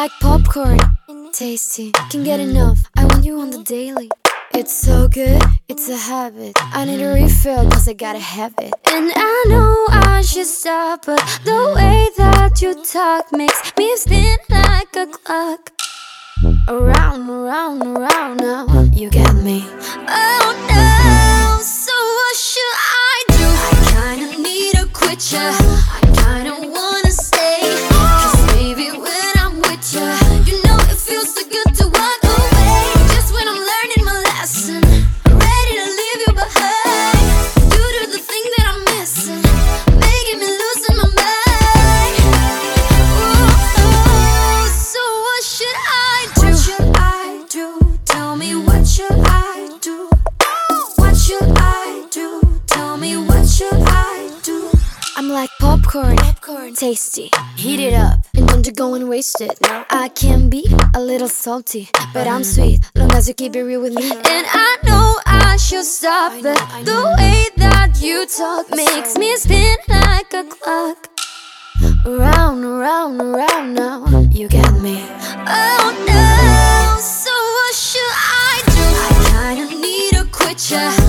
like popcorn, tasty, can't get enough. I want you on the daily. It's so good, it's a habit. I need a refill cause I gotta have it. And I know I should stop, but the way that you talk makes me spin like a clock. Around, around, around now, you get me. Oh no, so what should I do? I kinda need to quit ya, I kinda wanna stay. Cause baby when I'm with ya, you know it feels so good to walk away. Just when I'm learning my lesson, ready to leave you behind. You do the thing that I'm missing, making me losing my mind. Ooh, so what should I do? What should I do? Tell me what should I do? What should I do? Tell me what should I do? I'm like popcorn, tasty, heat it up and don't you go and waste it. I can be a little salty, but I'm sweet, long as you keep it real with me. And I know I should stop, but the way that you talk makes me spin like a clock. Around, around, around now, you get me. Oh no, so what should I do? I kinda need to quit ya,